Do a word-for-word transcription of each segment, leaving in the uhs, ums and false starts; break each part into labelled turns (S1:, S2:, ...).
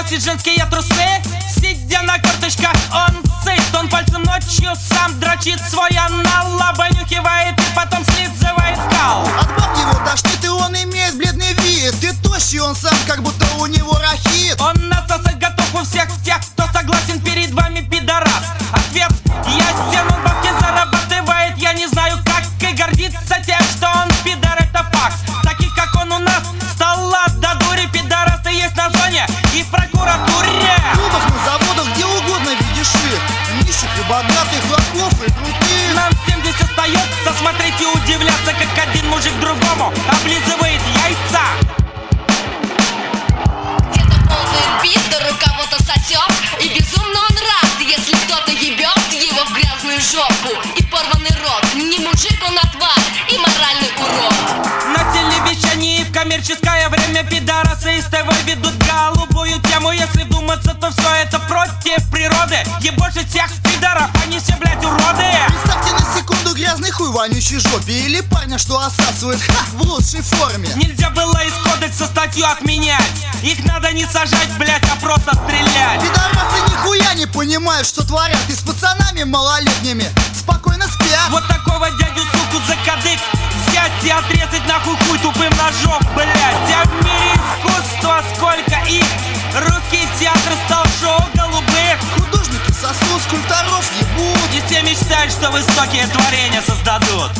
S1: носит женские трусы. Сидя на корточках, он сыт. Он пальцем ночью сам дрочит свой анал, обонюхивает и потом слизывает скал.
S2: От баб его тошнит, и он имеет бледный вид. Ты тощий, он сам, как будто у него рахит.
S1: Он насосать готов у всех тех, кто согласен перед вами, пидорас. Ответ ясен, он бабки зарабатывает. Я не знаю как, и гордится тем, что он пидор, это факт. Таких как он у нас стало до дури. Пидорасы есть на зоне и в прокуратуре.
S2: В клубах, на заводах, где угодно видишь их. Нищих и богатых, лохов и крутых.
S1: Нам всем здесь остается смотреть и удивляться, как один мужик другому облизывает яйца.
S3: Где-то ползает пидор, у кого-то сосет, и безумно он рад, если кто-то ебет его в грязную жопу и порванный рот. Не мужик, он, а тварь и моральный урод.
S1: На телевещании в коммерческое время пидорасы из ТВ ведут голубую тему. Если вдуматься, то все это против природы. И больше всех пидоров, они все, блядь, уроды.
S2: Представьте на секунду грязный хуй в вонючей жопе. Или парня, что осасывает, ха, в лучшей форме.
S1: Нельзя было из кодекса статью отменять. Их надо не сажать, блядь, а просто стрелять.
S2: Пидорасы нихуя не понимают, что творят. И с пацанами малолетними спокойно спят.
S1: Вот такого дядю, суку, за кадык взять и отрезать нахуй хуй тупым ножом, блядь. А в мире искусства сколько их. Русский театр стал шоу голубых.
S2: Художники сосут, скульпторов ебут.
S1: И все мечтают, что высокие творения создадут.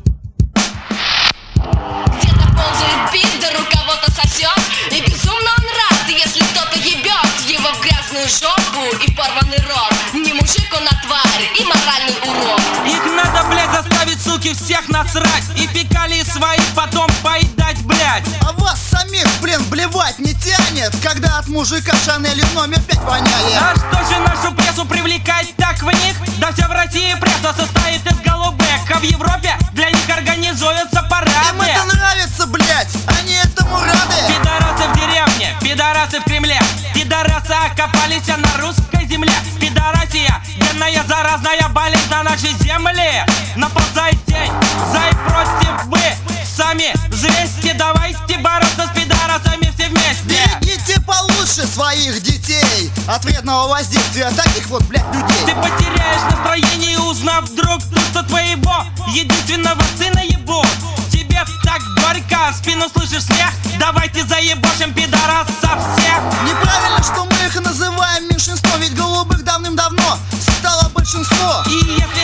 S3: Где-то ползает пидор, у кого-то сосет, и безумно он рад, если кто-то ебет его в грязную жопу и порванный рот. Не мужик, он, а тварь и моральный урод.
S1: Их надо, блядь, заставить, суки, всех насрать. И фекалии свои потом поедать, блядь.
S2: А вас самих, блин, блевать не тянет, когда от мужика Шанелью номер пять воняли.
S1: А что же нашу прессу привлекает так в них? Да вся в России пресса состоит из голубых. А в Европе для них организуются парады.
S2: Им это нравится, блять, они этому рады.
S1: Пидорасы в деревне, пидорасы в Кремле. Пидорасы окопались на русской земле. Пидорасия, генная заразная болезнь на нашей земле. Наползает день, за и против вы сами взвесьте. Давайте бороться с пидорасами все вместе.
S2: Берегите получше своих детей от вредного воздействия таких вот, блядь, людей.
S1: Ты потеряешь настроение, узнав вдруг, что твоего единственного сына ебут. Тебе так горько, в спину слышишь смех. Давайте заебошим пидорасов всех.
S2: Неправильно, что мы их называем меньшинством, ведь голубых давным-давно стало большинство.
S1: И если